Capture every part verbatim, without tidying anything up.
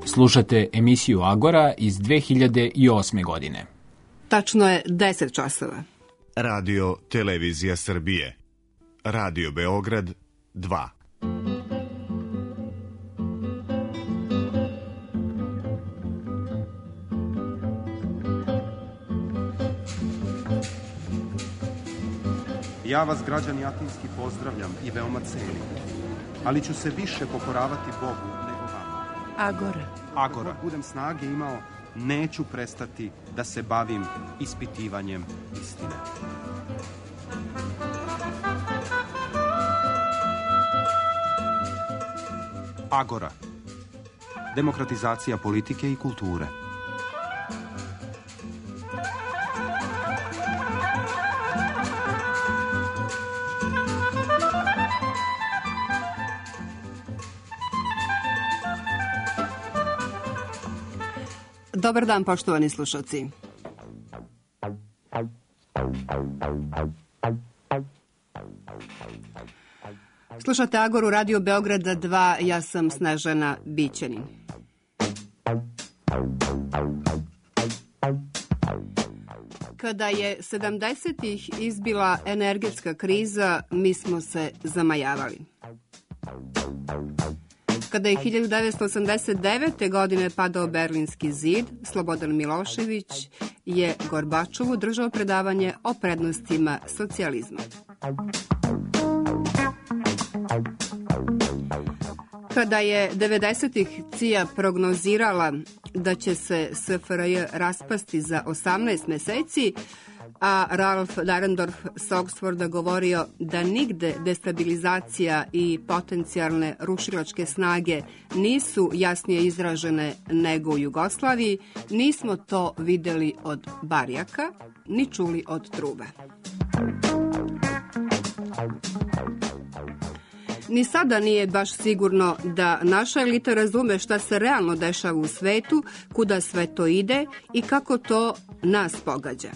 Slušate emisiju Agora iz dve hiljade osme. godine. Tačno je deset časova. Radio Televizija Srbije. Radio Beograd dva. Ja vas, građani Atinski, pozdravljam i veoma cenim, ali ću se više pokoravati Bogu nego vama. Agora. Agora. Ako budem snage imao, neću prestati da se bavim ispitivanjem istine. Agora. Demokratizacija politike i kulture. Dobar dan, poštovani slušalci. Slušate Agoru Radio Beograda dva, ja sam Snežana Bićanin. Kada je sedamdesetih izbila energetska kriza, mi smo se zamajavali. Kada je hiljadu devetsto osamdeset devete. godine padao Berlinski zid, Slobodan Milošević je Gorbačovu držao predavanje o prednostima socijalizma. Kada je devedesetih C I A prognozirala da će se S F R J raspasti za osamnaest meseci, a Ralph Dahrendorf sa Oxforda govorio da nigde destabilizacija i potencijalne rušilačke snage nisu jasnije izražene nego u Jugoslaviji, nismo to videli od barjaka, ni čuli od trube. Ni sada nije baš sigurno da naša elita razume šta se realno dešava u svetu, kuda sve to ide i kako to nas pogađa.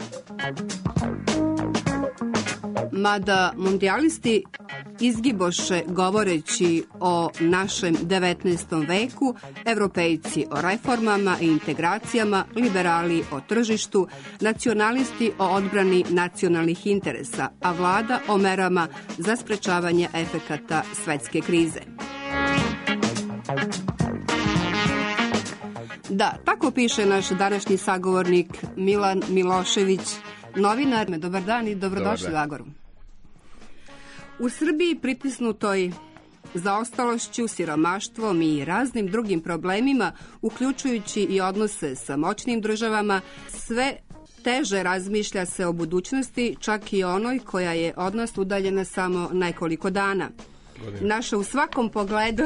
Mada mondijalisti izgiboše govoreći o našem devetnaestom veku, evropejci o reformama i integracijama, liberali o tržištu, nacionalisti o odbrani nacionalnih interesa, a vlada o merama za sprečavanje efekata svetske krize. Da, tako piše naš današnji sagovornik Milan Milošević, novinar. Dobar dan i dobrodošli u Agoru. U Srbiji pritisnutoj zaostalošću, siromaštvom i raznim drugim problemima, uključujući i odnose sa moćnim državama, sve teže razmišlja se o budućnosti, čak i onoj koja je od nas udaljena samo nekoliko dana. Naša u svakom pogledu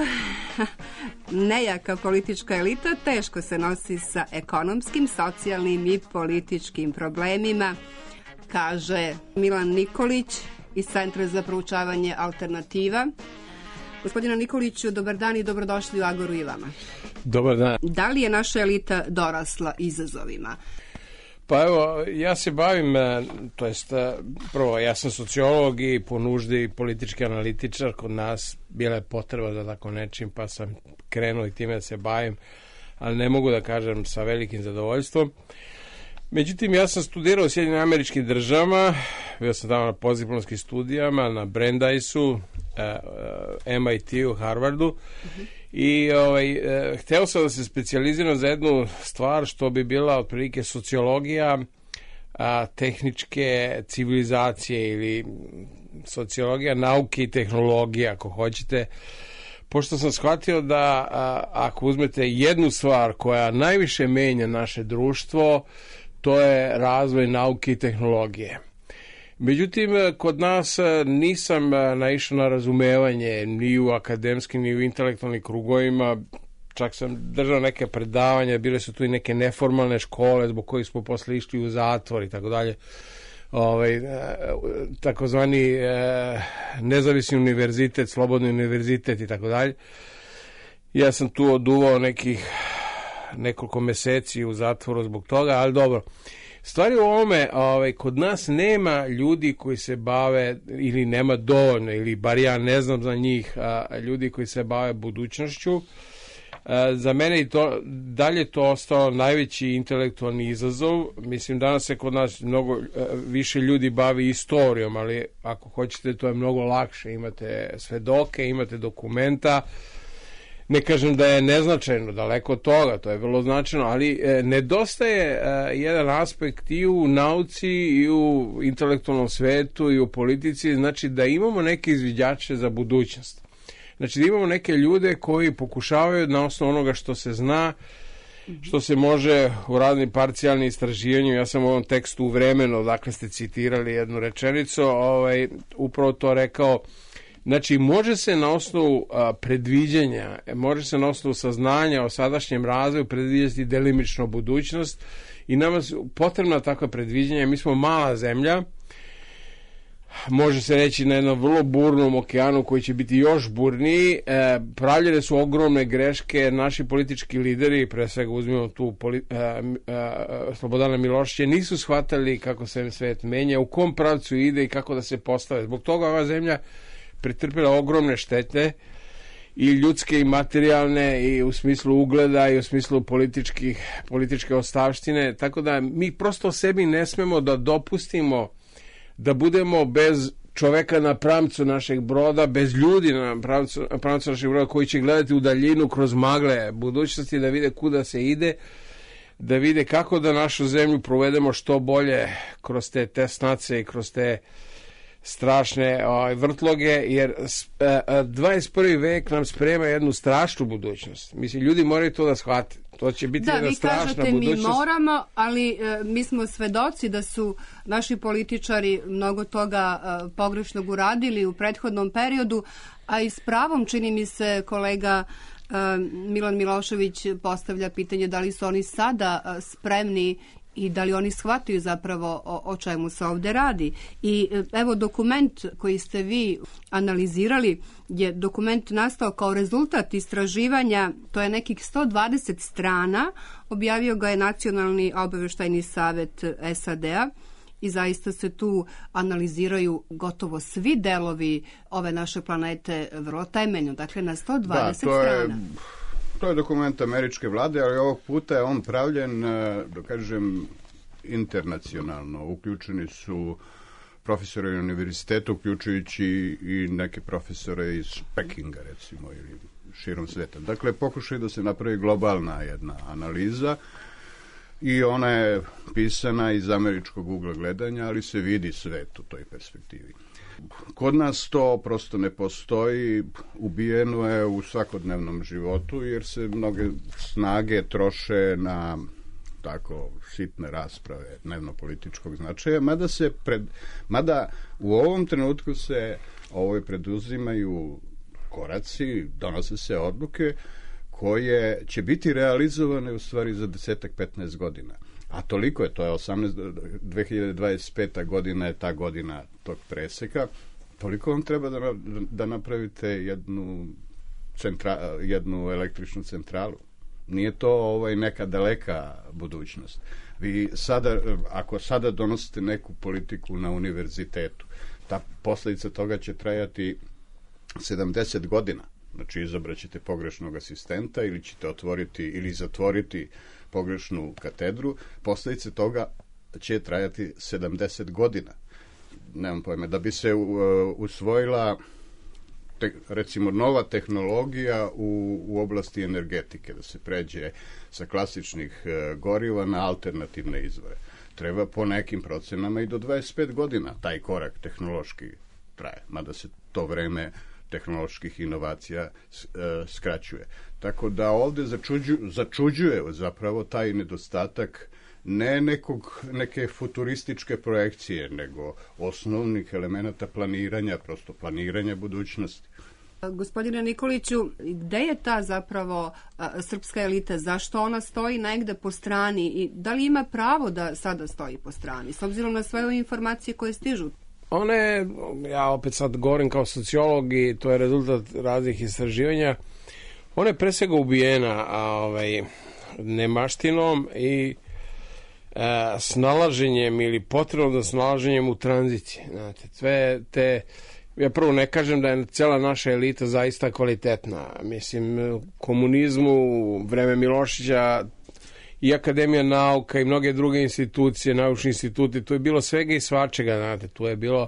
nejaka politička elita teško se nosi sa ekonomskim, socijalnim i političkim problemima, kaže Milan Nikolić iz Centra za proučavanje alternativa. Gospodina Nikoliću, dobar dan i dobrodošli u Agoru i vama. Dobar dan. Da li je naša elita dorasla izazovima? Pa evo, ja se bavim, to jest, prvo, ja sam sociolog i po nuždi politički analitičar. Kod nas bila je potreba za tako nečim, pa sam krenuo i time da se bavim, ali ne mogu da kažem sa velikim zadovoljstvom. Međutim, ja sam studirao u Sjedinjenim Američkim Državama, bio sam tamo na postdiplomskim studijama, na Brandeis-u, M I T-u, Harvardu, uh-huh. I ovaj, e, hteo sam da se specijaliziram za jednu stvar što bi bila otprilike sociologija a, tehničke civilizacije ili sociologija nauke i tehnologije, ako hoćete, pošto sam shvatio da a, ako uzmete jednu stvar koja najviše menja naše društvo, to je razvoj nauke i tehnologije. Međutim, kod nas nisam naišao na razumevanje ni u akademskim, ni u intelektualnim krugovima. Čak sam držao neke predavanja, bile su tu i neke neformalne škole zbog kojih smo posle išli u zatvor i tako dalje. Ovaj, takozvani nezavisni univerzitet, slobodni univerzitet i tako dalje. Ja sam tu oduvao nekih nekoliko meseci u zatvoru zbog toga, ali dobro. Stvari u ovome, ovaj, kod nas nema ljudi koji se bave, ili nema dovoljno, ili bar ja ne znam za njih, a, ljudi koji se bave budućnošću. Za mene i to, dalje to ostao najveći intelektualni izazov. Mislim, danas se kod nas mnogo više ljudi bavi istorijom, ali ako hoćete, to je mnogo lakše. Imate svedoke, imate dokumenta. Ne kažem da je neznačajno, daleko od toga, to je vrlo značajno, ali e, nedostaje e, jedan aspekt i u nauci, i u intelektualnom svetu, i u politici, znači da imamo neke izviđače za budućnost. Znači da imamo neke ljude koji pokušavaju na osnovu onoga što se zna, što se može u raznim parcijalnim istraživanjima. Ja sam u ovom tekstu u Vremenu, dakle ste citirali jednu rečenicu, ovaj, upravo to rekao. Znači, može se na osnovu a, predviđanja, može se na osnovu saznanja o sadašnjem razvoju predvidjeti delimično budućnost i nama su potrebna takva predviđanja. Mi smo mala zemlja, može se reći na jednom vrlo burnom okeanu koji će biti još burniji. E, pravljene su ogromne greške, naši politički lideri, pre svega uzmimo tu poli, a, a, Slobodana Miloševića, nisu shvatali kako se svet menja, u kom pravcu ide i kako da se postave. Zbog toga ova zemlja pretrpila ogromne štete i ljudske i materijalne i u smislu ugleda i u smislu političkih, političke ostavštine, tako da mi prosto sebi ne smemo da dopustimo da budemo bez čoveka na pramcu našeg broda, bez ljudi na pramcu, na pramcu našeg broda koji će gledati u daljinu kroz magle budućnosti, da vide kuda se ide, da vide kako da našu zemlju provedemo što bolje kroz te tesnace i kroz te strašne ovaj, vrtloge, jer dvadeset prvi vek nam sprema jednu strašnu budućnost. Mislim, ljudi moraju to da shvate. To će biti da, jedna strašna budućnost. Da, vi kažete mi moramo, ali e, mi smo svedoci da su naši političari mnogo toga e, pogrešnog uradili u prethodnom periodu, a i s pravom čini mi se kolega e, Milan Milošević postavlja pitanje da li su oni sada e, spremni i da li oni shvataju zapravo o, o čemu se ovde radi. I evo dokument koji ste vi analizirali je dokument nastao kao rezultat istraživanja, to je nekih sto dvadeset strana, objavio ga je Nacionalni obaveštajni savet S A D-a i zaista se tu analiziraju gotovo svi delovi ove naše planete vrlo temeljno, dakle na sto dvadeset da, to strana. Je... To je dokument američke vlade, ali ovog puta je on pravljen, da kažem, internacionalno. Uključeni su profesori na univerzitetu, uključujući i neke profesore iz Pekinga, recimo, ili širom sveta. Dakle, pokušaj da se napravi globalna jedna analiza i ona je pisana iz američkog ugla gledanja, ali se vidi svet u toj perspektivi. Kod nas to prosto ne postoji, ubijeno je u svakodnevnom životu jer se mnoge snage troše na tako sitne rasprave dnevno-političkog značaja, mada se pred, mada u ovom trenutku se ovoj preduzimaju koraci, donose se odluke koje će biti realizovane u stvari za desetak petnaest godina. A toliko je, to je osamnaest, dve hiljade dvadeset peta godina je ta godina tog preseka, toliko vam treba da, da napravite jednu, centra, jednu električnu centralu. Nije to ovaj, neka daleka budućnost. Vi sada, ako sada donosite neku politiku na univerzitetu, ta posljedica toga će trajati sedamdeset godina. Znači, izabraćete pogrešnog asistenta ili ćete otvoriti ili zatvoriti pogrešnu katedru, posljedice toga će trajati sedamdeset godina. Nemam pojma. Da bi se uh, usvojila te, recimo nova tehnologija u, u oblasti energetike, da se pređe sa klasičnih uh, goriva na alternativne izvore. Treba po nekim procenama i do dvadeset pet godina taj korak tehnološki traje, mada se to vreme tehnoloških inovacija skraćuje. Tako da ovde začuđu, začuđuje zapravo taj nedostatak ne nekog, neke futurističke projekcije, nego osnovnih elemenata planiranja, prosto planiranja budućnosti. Gospodine Nikoliću, gde je ta zapravo a, srpska elita? Zašto ona stoji negde po strani i da li ima pravo da sada stoji po strani, s obzirom na sve ove informacije koje stižu? Ona je, ja opet sad govorim kao sociolog i to je rezultat raznih istraživanja, ona je pre svega ubijena a, ovaj, nemaštinom i a, snalaženjem ili potrebom za snalaženjem u tranziciji. Znate, sve te Ja prvo ne kažem da je cela naša elita zaista kvalitetna. Mislim, komunizmu, vreme Milošića i Akademija nauka i mnoge druge institucije, naučni instituti, tu je bilo svega i svačega, znate, tu je bilo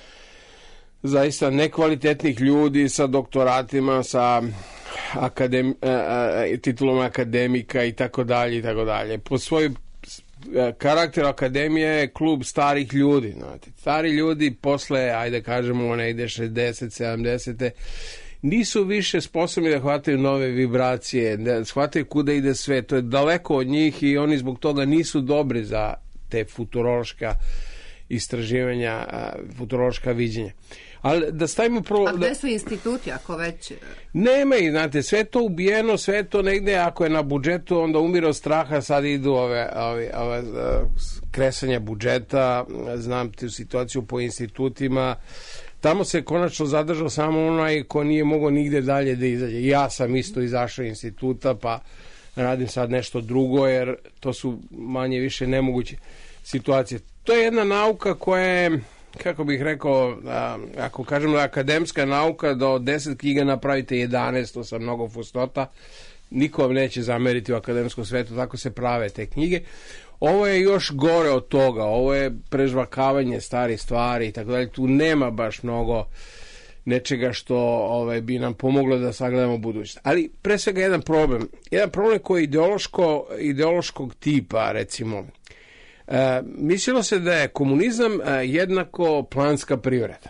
zaista nekvalitetnih ljudi sa doktoratima, sa akademi, titulom akademika i tako dalje i tako dalje. Po svoj karakter akademije je klub starih ljudi, znate. Stari ljudi posle, ajde kažemo, one ide šezdeset, sedamdeset nisu više sposobni da hvataju nove vibracije, da shvataju kuda ide sve, to je daleko od njih i oni zbog toga nisu dobri za te futurološka istraživanja, futurološka viđenja. Ali da stavimo prvo... A gde su instituti, ako već... Nema ih, znate, sve to ubijeno, sve to negde, ako je na budžetu, onda umire od straha, sad idu ove, ove, ove kresanja budžeta, znam tu situaciju po institutima, tamo se konačno zadržao samo onaj ko nije mogao nigde dalje da izađe. Ja sam isto izašao instituta, pa radim sad nešto drugo, jer to su manje više nemoguće situacije. To je jedna nauka koja je, kako bih rekao, ako kažem da je akademska nauka, da od deset knjiga napravite jedanaest, to sa mnogo fustota, niko vam neće zameriti u akademskom svetu, tako se prave te knjige. Ovo je još gore od toga, ovo je prežvakavanje starih stvari i tako dalje, tu nema baš mnogo nečega što ovaj, bi nam pomoglo da sagledamo budućnost. Ali pre svega jedan problem, jedan problem koji je ideološko, ideološkog tipa, recimo. E, mislilo se da je komunizam e, jednako planska privreda.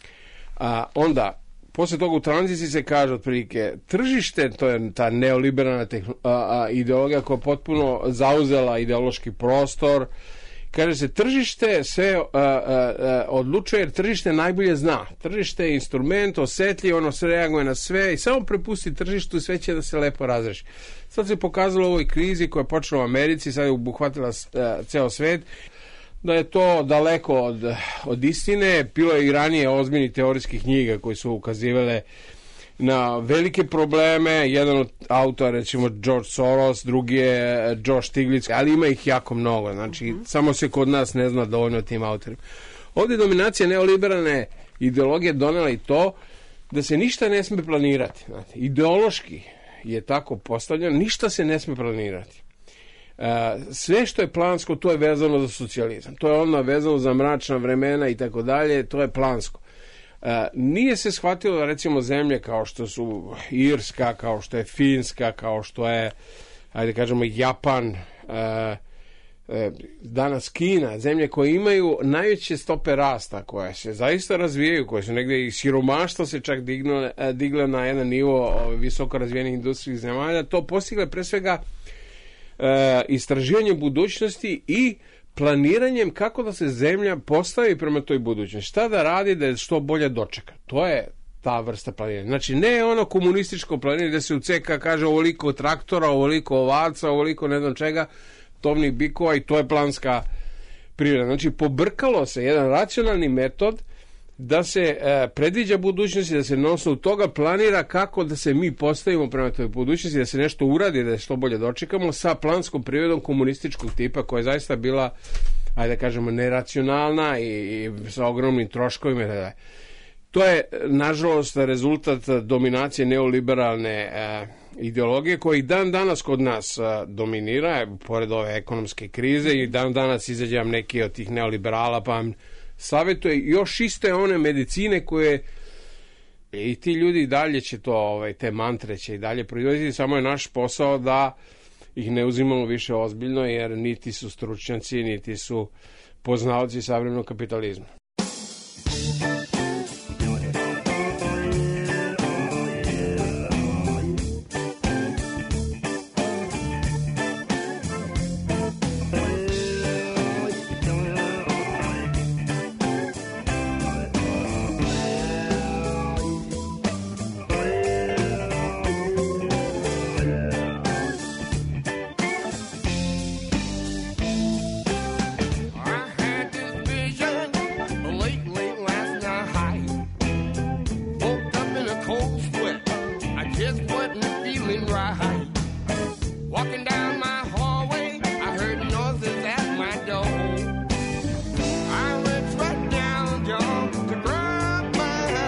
A onda, posle toga u tranziciji se kaže otprilike tržište, to je ta neoliberalna tehn- a, a, ideologija koja je potpuno zauzela ideološki prostor. Kaže se tržište se a, a, a, odlučuje jer tržište najbolje zna. Tržište je instrument, osetljiv, ono se reaguje na sve i samo prepusti tržištu i sve će da se lepo razreši. Sad se pokazalo u ovoj krizi koja je počela u Americi, sad je obuhvatila a, ceo svet, da je to daleko od, od istine. Bilo je i ranije ozbiljnih teorijskih knjiga koji su ukazivale na velike probleme. Jedan od autora, recimo George Soros, drugi je Joe Stiglitz, ali ima ih jako mnogo. Znači, mm-hmm. samo se kod nas ne zna dovoljno o tim autorima. Ovdje je dominacija neoliberalne ideologije donela i to da se ništa ne sme planirati. Znate, ideološki je tako postavljeno, ništa se ne sme planirati. Uh, sve što je plansko, to je vezano za socijalizam. To je onda vezano za mračna vremena i tako dalje, to je plansko. Uh, nije se shvatilo da recimo zemlje kao što su Irska, kao što je Finska, kao što je, ajde kažemo, Japan, uh, uh, danas Kina, zemlje koje imaju najveće stope rasta, koje se zaista razvijaju, koje su negdje i siromaštvo se čak diglo, diglo na jedan nivo visoko razvijenih industrijskih zemalja, to postigle pre svega E, istraživanje budućnosti i planiranjem kako da se zemlja postavi prema toj budućnosti. Šta da radi da je što bolje dočeka. To je ta vrsta planiranja. Znači, ne ono komunističko planiranje da se u C K kaže ovoliko traktora, ovoliko ovaca, ovoliko ne znam čega, tovnih bikova i to je planska priroda. Znači, pobrkalo se jedan racionalni metod da se e, predviđa budućnost i da se na osnovu toga planira kako da se mi postavimo prema toj budućnosti, da se nešto uradi, da je što bolje dočekamo sa planskom prirodom komunističkog tipa koja je zaista bila, ajde da kažemo, neracionalna i, i sa ogromnim troškovima. Da. To je, nažalost, rezultat dominacije neoliberalne e, ideologije koja i dan danas kod nas a, dominira, pored ove ekonomske krize i dan danas izađem neki od tih neoliberala pa vam savjetuje još iste one medicine koje i ti ljudi dalje će to, ovaj, te mantre će i dalje proizvoditi, samo je naš posao da ih ne uzimamo više ozbiljno jer niti su stručnjaci, niti su poznavci savremenog kapitalizma. I went right down, John, to grab my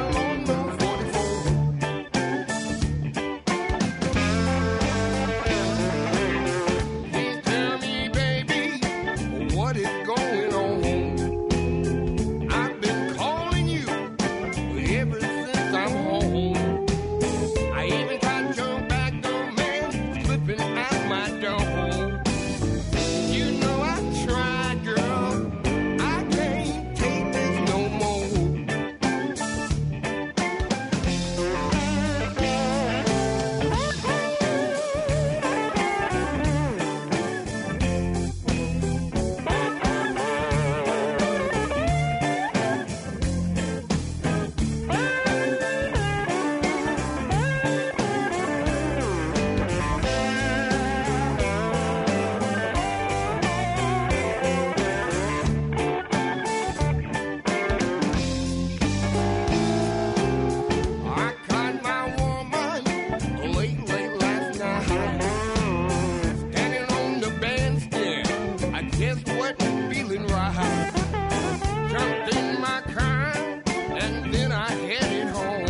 just wasn't feeling right. Jumped in my car and then I headed home.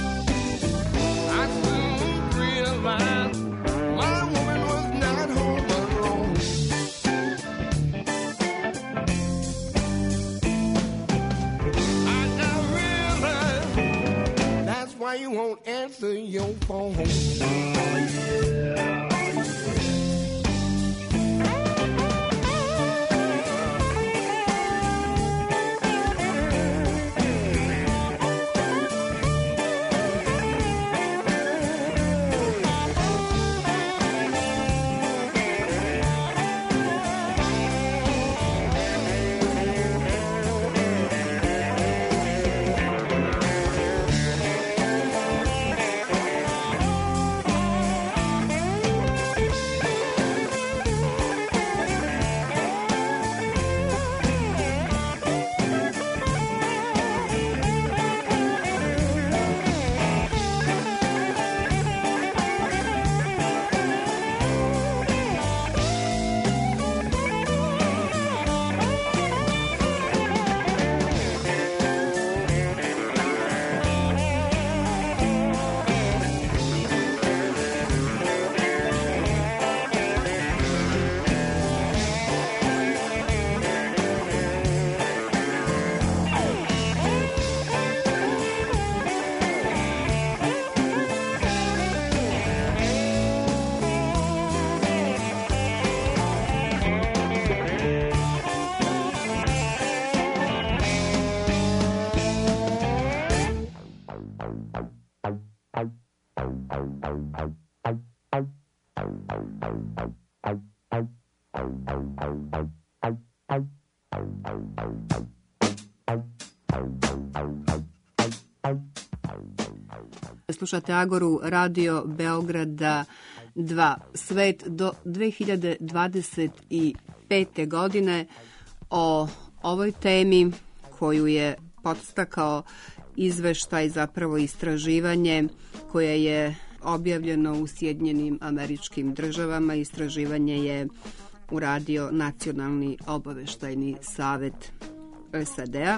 I soon realized my woman was not home alone. I now realize that's why you won't answer your phone. Slušate Agoru, radio Beograda dva, svet do dve hiljade dvadeset pete. godine. O ovoj temi koju je podstakao izveštaj, zapravo istraživanje koje je objavljeno u Sjedinjenim Američkim Državama. Istraživanje je uradio Nacionalni obaveštajni savet S A D-a.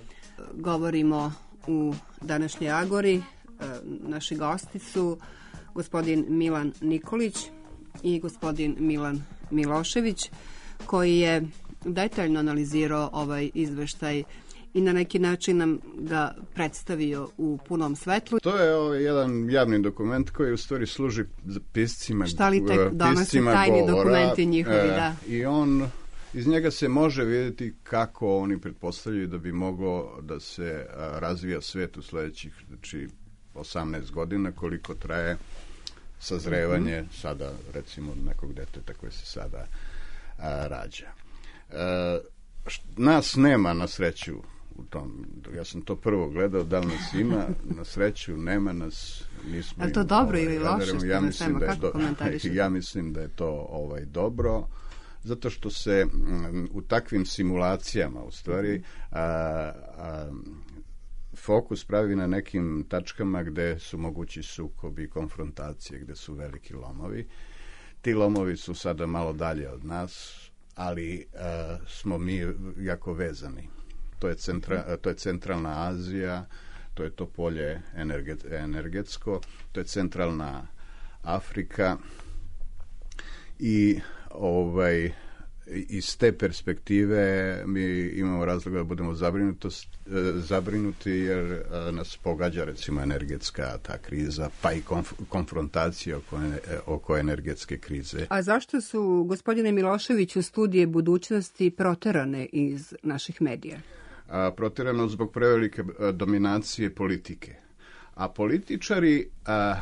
Govorimo u današnjoj Agori. Naši gosti su gospodin Milan Nikolić i gospodin Milan Milošević, koji je detaljno analizirao ovaj izveštaj i na neki način nam ga predstavio u punom svetlu. To je ovaj jedan javni dokument koji u stvari služi za piscima, šta li tek donose tajni govora, dokumenti njihovi, e, da. I on, iz njega se može vidjeti kako oni pretpostavljaju da bi moglo da se a, razvija svet u sledećih, znači, osamnaest godina, koliko traje sazrevanje mm-hmm. sada, recimo, nekog deteta koje se sada a, rađa. E, š, nas nema na sreću u tom, ja sam to prvo gledao, da li nas ima, na sreću nema nas, nismo. Je to dobro ili loše što ja nas nema, kako komentarišete? Ja mislim da je to ovaj dobro, zato što se m, u takvim simulacijama u stvari a, a, fokus pravi na nekim tačkama gde su mogući sukobi, konfrontacije, gde su veliki lomovi. Ti lomovi su sada malo dalje od nas, ali a, smo mi jako vezani. To je, centra, to je centralna Azija, to je to polje energet, energetsko, to je centralna Afrika i ovaj, iz te perspektive mi imamo razloga da budemo zabrinuti jer nas pogađa recimo energetska ta kriza, pa i konf, konfrontacija oko, oko energetske krize. A zašto su, gospodine Miloševiću, studije budućnosti proterane iz naših medija? A, proterano zbog prevelike a, dominacije politike. A političari a,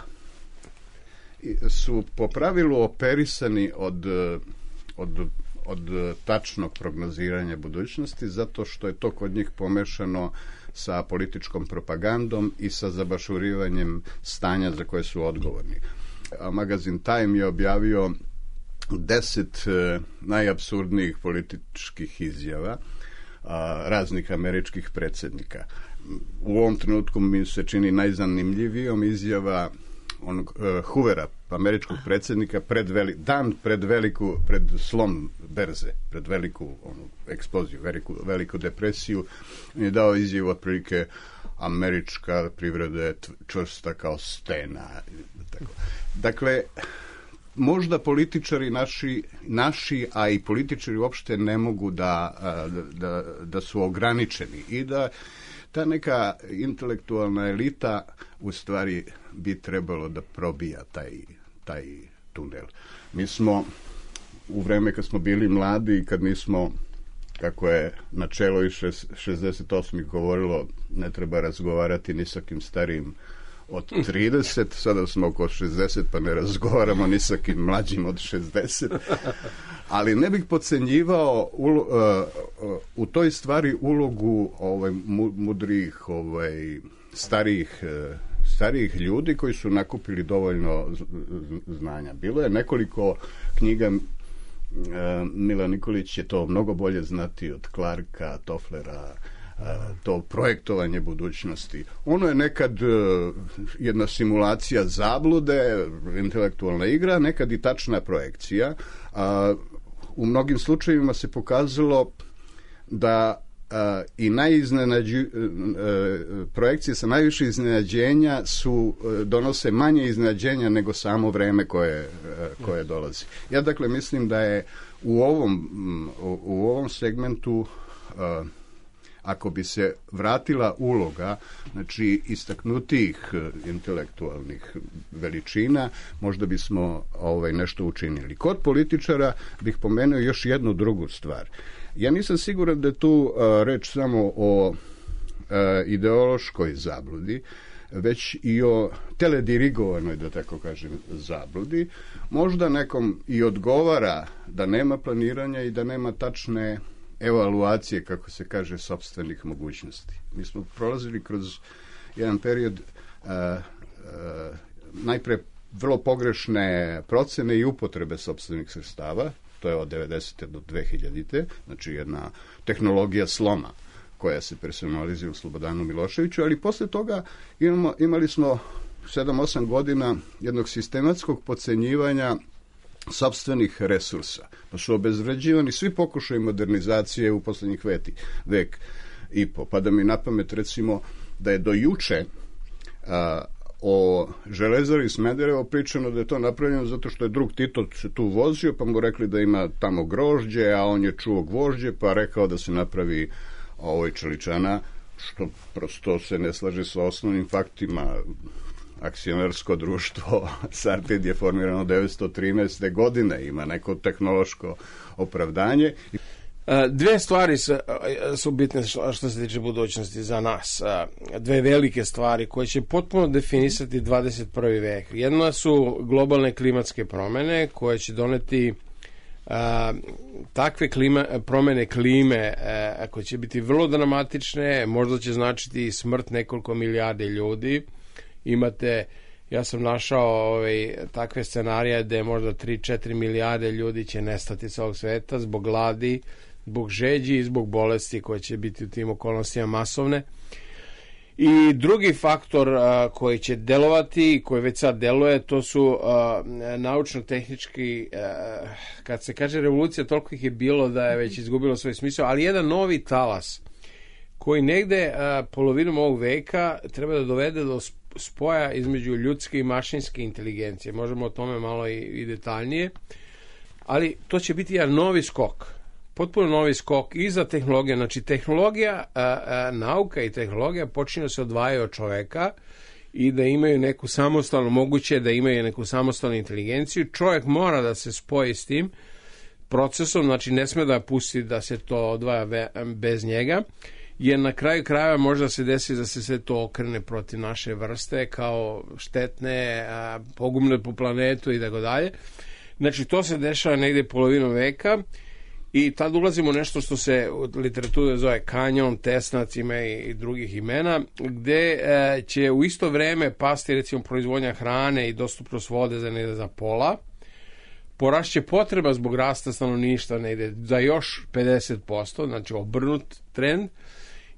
su po pravilu operisani od, od, od tačnog prognoziranja budućnosti, zato što je to kod njih pomešano sa političkom propagandom i sa zabašurivanjem stanja za koje su odgovorni. A magazin Time je objavio deset e, najapsurdnijih političkih izjava a, raznih američkih predsjednika. U ovom trenutku mi se čini najzanimljivijom izjava onog uh, Hoovera, američkog predsjednika, pred veli, dan pred veliku, pred slom berze, pred veliku onu eksploziju, veliku, veliku depresiju, on je dao izjavu otprilike američka privreda je čvrsta kao stena. Tako. Dakle, možda političari naši, naši, a i političari uopšte ne mogu da, da, da su ograničeni i da ta neka intelektualna elita u stvari bi trebalo da probija taj, taj tunel. Mi smo u vreme kad smo bili mladi i kad nismo, kako je načelo iz šezdeset osmih govorilo, ne treba razgovarati ni sa kim starijim od trideset, sada smo oko šezdeset pa ne razgovaramo ni sa kim mlađim od šezdeset, ali ne bih podcenjivao u, uh, uh, u toj stvari ulogu ovaj, mudrih, ovaj, starijih, uh, starijih ljudi koji su nakupili dovoljno znanja. Bilo je nekoliko knjiga, uh, Milan Nikolić je to mnogo bolje znati od Clarka, Tofflera, to projektovanje budućnosti. Ono je nekad uh, jedna simulacija zablude, intelektualna igra, nekad i tačna projekcija. Uh, u mnogim slučajevima se pokazalo da uh, i najiznenađu, uh, projekcije sa najviše iznenađenja su, uh, donose manje iznenađenja nego samo vreme koje, uh, koje dolazi. Ja dakle mislim da je u ovom, u, u ovom segmentu uh, ako bi se vratila uloga, znači istaknutijih intelektualnih veličina, možda bismo ovaj, nešto učinili. Kod političara bih pomenuo još jednu drugu stvar. Ja nisam siguran da je tu uh, reč samo o uh, ideološkoj zabludi, već i o teledirigovanoj, da tako kažem, zabludi. Možda nekom i odgovara da nema planiranja i da nema tačne evaluacije, kako se kaže, sopstvenih mogućnosti. Mi smo prolazili kroz jedan period uh, uh, najpre vrlo pogrešne procene i upotrebe sopstvenih sredstava, to je od devedesete do dve hiljadite, znači jedna tehnologija sloma koja se personalizuje u Slobodanu Miloševiću, ali posle toga imamo, imali smo sedam osam godina jednog sistematskog podcenjivanja sopstvenih resursa. Pa su obezvređivani svi pokušaji modernizacije u poslednjih veti, vek i po. Pa da mi na pamet recimo da je do juče a, o Železari Smederevo pričano da je to napravljeno zato što je drug Tito se tu vozio, pa mu rekli da ima tamo grožđe, a on je čuo gvožđe, pa rekao da se napravi ovoj čeličana, što prosto se ne slaže sa osnovnim faktima. Akcionarsko društvo Sartid je formirano devetsto trinaeste. godine, ima neko tehnološko opravdanje. Dve stvari su, su bitne što se tiče budućnosti za nas. Dve velike stvari koje će potpuno definisati dvadeset prvi vek. Jedna su globalne klimatske promene koje će doneti a, takve klima, promene klime a, koje će biti vrlo dramatične, možda će značiti smrt nekoliko milijardi ljudi. Imate, ja sam našao ovaj, takve scenarije da je možda tri do četiri milijarde ljudi će nestati sa ovog sveta zbog gladi, zbog žeđi i zbog bolesti koje će biti u tim okolnostima masovne. I drugi faktor a, koji će delovati i koji već sad deluje, to su a, naučno-tehnički, a, kad se kaže revolucija, toliko ih je bilo da je već izgubilo svoj smisao, ali jedan novi talas koji negde a, polovinom ovog veka treba da dovede do spoja između ljudske i mašinske inteligencije. Možemo o tome malo i, i detaljnije, ali to će biti jedan novi skok, potpuno novi skok i za tehnologiju. Znači tehnologija, a, a, nauka i tehnologija počinju se odvajaju od čoveka i da imaju neku samostalnu, moguće da imaju neku samostalnu inteligenciju. Čovjek mora da se spoji s tim procesom, znači ne sme da pusti da se to odvaja be, bez njega, jer na kraju krajeva možda se desi da se sve to okrene protiv naše vrste kao štetne, a, pogubne po planetu i tako dalje. Znači to se dešava negdje polovinom veka i tad ulazimo u nešto što se u literaturi zove kanjon, tesnac, ima i drugih imena, gde e, će u isto vreme pasti recimo proizvodnja hrane i dostupnost vode za negdje za pola. Porašće potreba zbog rasta stanovništva negdje za još pedeset posto, znači obrnut trend.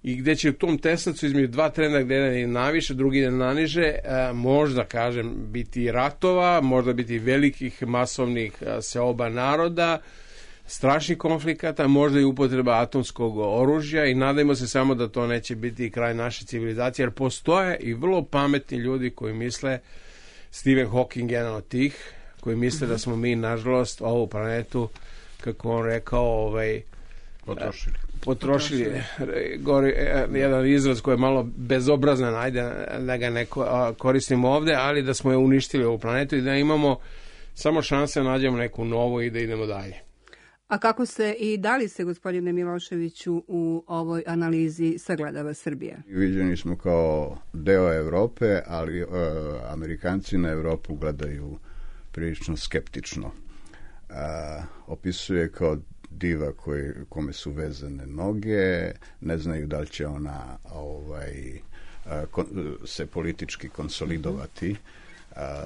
i gde će u tom tesnacu između dva trenda gde jedan je naviše, drugi je naniže, možda, kažem, biti ratova, možda biti velikih masovnih seoba naroda, strašnih konflikata, možda i upotreba atomskog oružja i nadajmo se samo da to neće biti kraj naše civilizacije, jer postoje i vrlo pametni ljudi koji misle, Stephen Hawking jedan od tih, koji misle da smo mi, nažalost, ovu planetu, kako on rekao, ovaj, potrošili. Potrošili, gori, jedan izraz koji je malo bezobrazan, ajde da ga ne koristimo ovde, ali da smo je uništili ovu planetu i da imamo samo šanse da nađemo neku novu i da idemo dalje. A kako se i da li se, gospodine Miloševiću, u ovoj analizi sagledava Srbija? Viđeni smo kao deo Evrope, ali e, Amerikanci na Evropu gledaju prilično skeptično. E, opisuje kao diva koji, kome su vezane noge, ne znaju da li će ona ovaj, kon, se politički konsolidovati, a,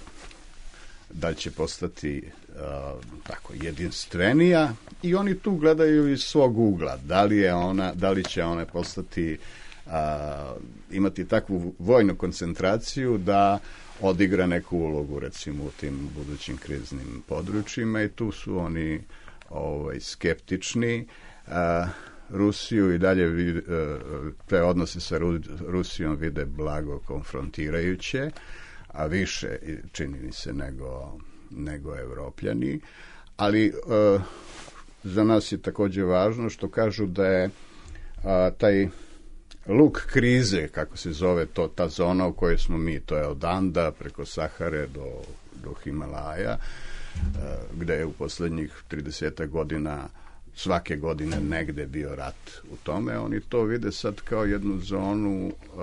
da li će postati a, tako jedinstvenija, i oni tu gledaju iz svog ugla, da li je ona, da li će ona postati a, imati takvu vojnu koncentraciju da odigra neku ulogu, recimo, u tim budućim kriznim područjima, i tu su oni ovaj, skeptični. A, Rusiju i dalje vid, te odnose sa Ru, Rusijom vide blago konfrontirajuće, a više, čini mi se, nego, nego Evropljani. Ali e, za nas je takođe važno što kažu da je a, taj luk krize, kako se zove to, ta zona u kojoj smo mi, to je od Anda preko Sahare do, do Himalaja, gde je u poslednjih trideset godina svake godine negde bio rat u tome. Oni to vide sad kao jednu zonu uh,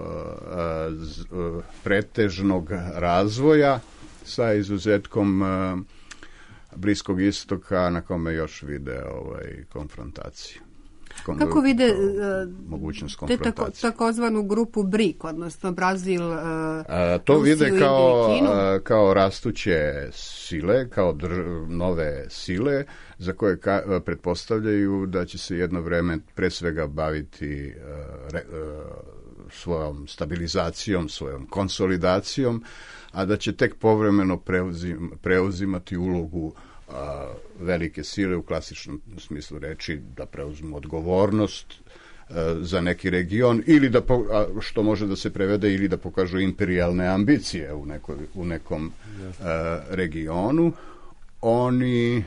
uh, pretežnog razvoja sa izuzetkom uh, Bliskog istoka, na kome još vide ovaj, konfrontaciju. Kon, Kako vide uh, mogućnost te tako, takozvanu grupu BRIK, odnosno Brazil, uh, A, to Rusiju, vide kao, Indiju i Kinu? a, kao rastuće sile, kao drž, nove sile, za koje ka, a, pretpostavljaju da će se jedno vreme pre svega baviti a, re, a, svojom stabilizacijom, svojom konsolidacijom, a da će tek povremeno preuzim, preuzimati ulogu a, velike sile u klasičnom smislu reči, da preuzmu odgovornost a, za neki region, ili da, po, a, što može da se prevede, ili da pokažu imperijalne ambicije u, nekoj, u nekom a, regionu. Oni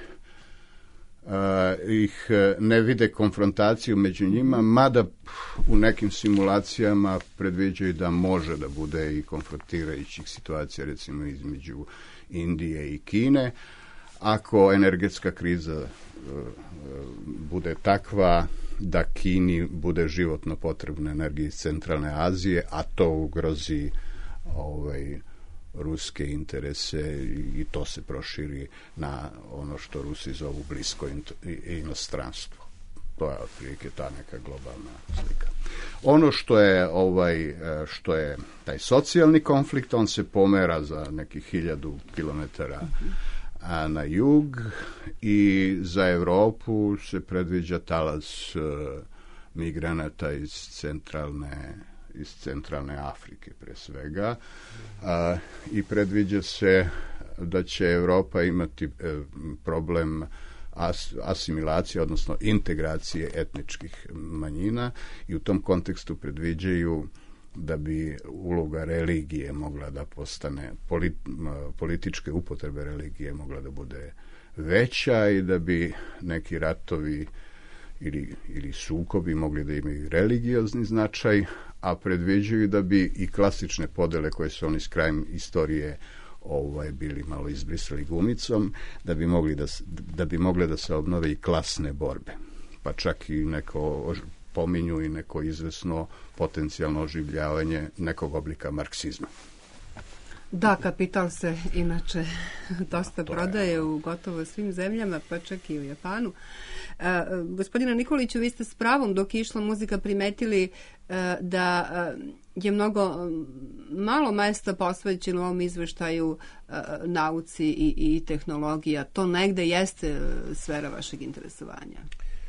a, ih ne vide konfrontaciju među njima, mada u nekim simulacijama predviđaju da može da bude i konfrontirajućih situacija, recimo između Indije i Kine. Ako energetska kriza uh, bude takva da Kini bude životno potrebna energija iz centralne Azije, a to ugrozi ovaj, ruske interese i to se proširi na ono što Rusi zovu blisko inostranstvo. To je otprilike ta neka globalna slika. Ono što je ovaj što je taj socijalni konflikt, on se pomera za nekih hiljadu kilometara a na jug, i za Evropu se predviđa talas uh, migranata iz centralne iz centralne Afrike pre svega, a, i predviđa se da će Evropa imati e, problem as, asimilacije, odnosno integracije etničkih manjina, i u tom kontekstu predviđaju da bi uloga religije mogla da postane, polit, političke upotrebe religije mogla da bude veća, i da bi neki ratovi ili, ili sukobi mogli da imaju religiozni značaj, a predviđaju da bi i klasične podele koje su oni s krajem istorije ovaj, bili malo izbrisali gumicom, da bi, mogli da, da bi mogle da se obnove i klasne borbe. Pa čak i neko, pominju i neko izvesno potencijalno oživljavanje nekog oblika marksizma. Da, kapital se inače dosta prodaje u gotovo svim zemljama, pa čak i u Japanu. E, gospodina Nikoliću, vi ste s pravom, dok je išla muzika, primetili e, da e, je mnogo malo mesta posvećeno u ovom izveštaju e, nauci i, i tehnologija. To negde jeste sfera vašeg interesovanja.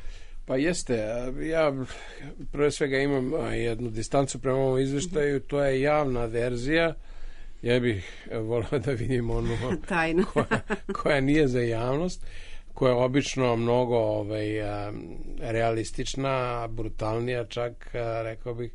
Pa jeste, ja prve svega imam jednu distancu prema ovom izveštaju, to je javna verzija, ja bih volio da vidim onu koja, koja nije za javnost, koja je obično mnogo ovaj, realistična, brutalnija čak, rekao bih,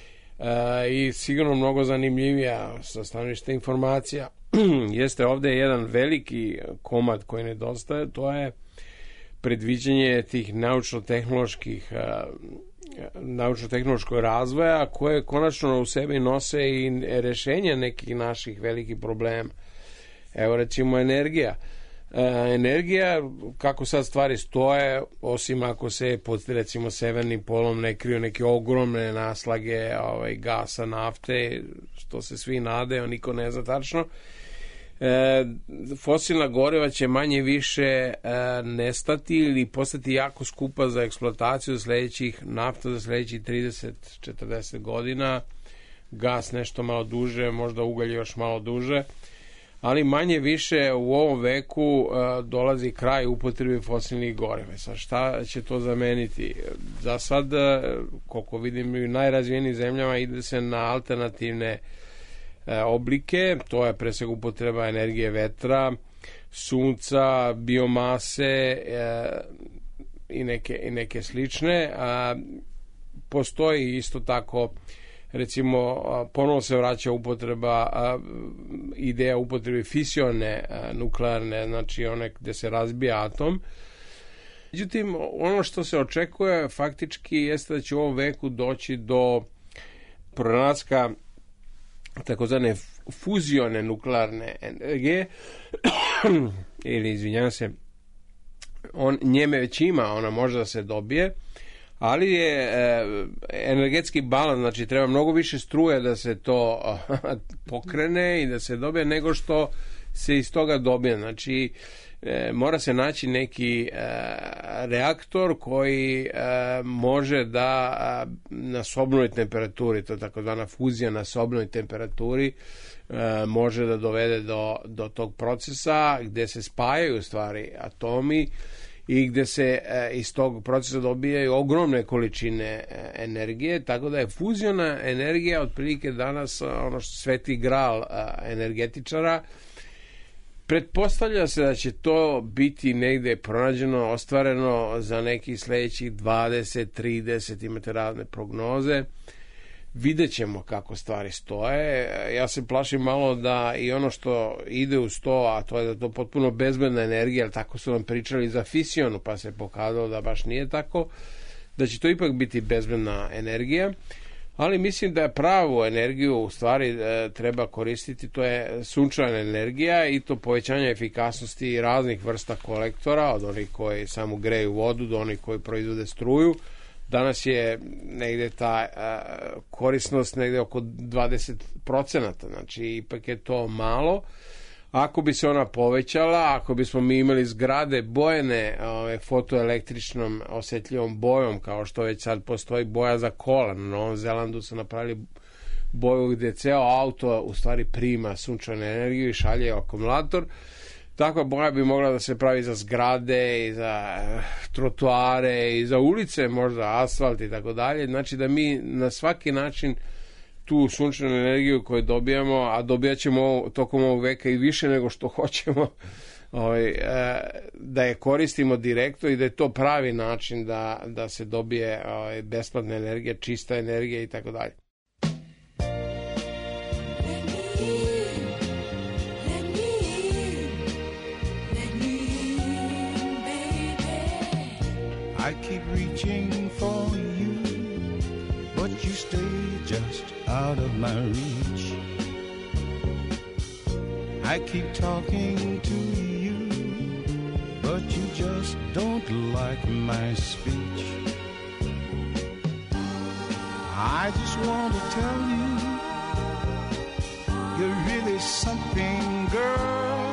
i sigurno mnogo zanimljivija sa stanovišta informacija. Jeste ovdje jedan veliki komad koji nedostaje, to je predviđanje tih naučno-tehnoloških naučno-tehnološkog razvoja koje konačno u sebi nose i rešenje nekih naših velikih problema. Evo recimo energija. E, energija, kako sad stvari stoje, osim ako se pod recimo severnim polom ne kriju neke ogromne naslage ovaj, gasa, nafte, što se svi nadaju, niko ne zna tačno, E, fosilna goriva će manje više e, nestati ili postati jako skupa za eksploataciju za sledećih nafta za sledećih trideset do četrdeset godina, gas nešto malo duže, možda ugalj još malo duže, ali manje više u ovom veku e, dolazi kraj upotrebe fosilnih goriva. Sad šta će to zameniti? Za sad, e, koliko vidim, u najrazvijenijim zemljama ide se na alternativne oblike, to je pre svega upotreba energije vetra, sunca, biomase e, i, neke, i neke slične. A, postoji isto tako, recimo, ponovo se vraća upotreba, a, ideja upotrebe fisione a, nuklearne, znači one gde se razbija atom. Međutim, ono što se očekuje faktički jeste da će u ovom veku doći do pronalaska takozvane fuzione nuklearne energije ili izvinjavam se, on njeme već ima, ona može da se dobije, ali je e, energetski balans, znači treba mnogo više struje da se to pokrene i da se dobije nego što se iz toga dobije. Znači e, mora se naći neki e, reaktor koji e, može da a, na sobnoj temperaturi, to je takozvana fuzija na sobnoj temperaturi, e, može da dovede do, do tog procesa gde se spajaju stvari atomi i gde se e, iz tog procesa dobijaju ogromne količine e, energije, tako da je fuzijona energija otprilike danas ono što sveti gral a, energetičara. Pretpostavlja se da će to biti negde pronađeno, ostvareno za nekih sledećih dvadeset trideset, imate razne prognoze. Vidjet ćemo kako stvari stoje. Ja se plašim malo da i ono što ide uz to, a to je da to potpuno bezbedna energija, ali tako su nam pričali za fisionu, pa se pokazalo da baš nije tako, da će to ipak biti bezbedna energija. Ali mislim da je pravu energiju u stvari e, treba koristiti, to je sunčevna energija i to povećanje efikasnosti raznih vrsta kolektora, od onih koji samo greju vodu do onih koji proizvode struju. Danas je negde ta e, korisnost negde oko dvadeset procenata, znači ipak je to malo. Ako bi se ona povećala, ako bismo mi imali zgrade bojene ove, fotoelektričnom osjetljivom bojom, kao što već sad postoji boja za kola, na Novom Zelandu su napravili boju gde ceo auto u stvari prima sunčevnu energiju i šalje akumulator, takva boja bi mogla da se pravi za zgrade i za trotoare i za ulice, možda asfalt i tako dalje, znači da mi na svaki način tu sunčevnu energiju koju dobijamo, a dobijat ćemo tokom ovog veka i više nego što hoćemo, ovaj, da je koristimo direktno i da je to pravi način da, da se dobije ovaj, besplatna energija, čista energija i tako dalje. I keep reaching for you, but you stay just out of my reach. I keep talking to you, but you just don't like my speech. I just want to tell you, you're really something, girl,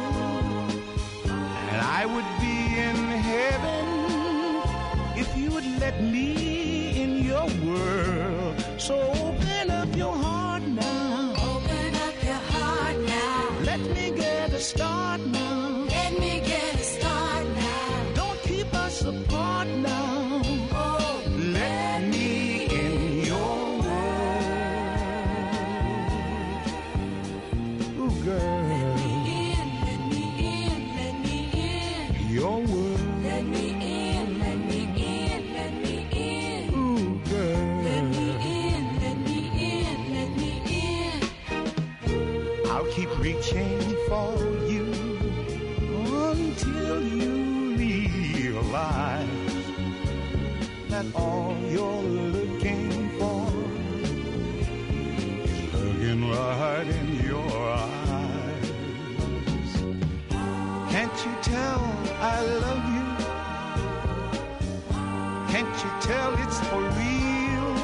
and I would be in heaven if you would let me in your world. So open up your heart now. Open up your heart now. Let me get a start now. Let me get a start now. Don't keep us apart now. Let me in, let me in, let me in. Ooh, girl. Let me in, let me in, let me in. I'll keep reaching for you until you realize that all you're looking for is looking right in your eyes. Can't you tell I love you? Can't you tell it's for real?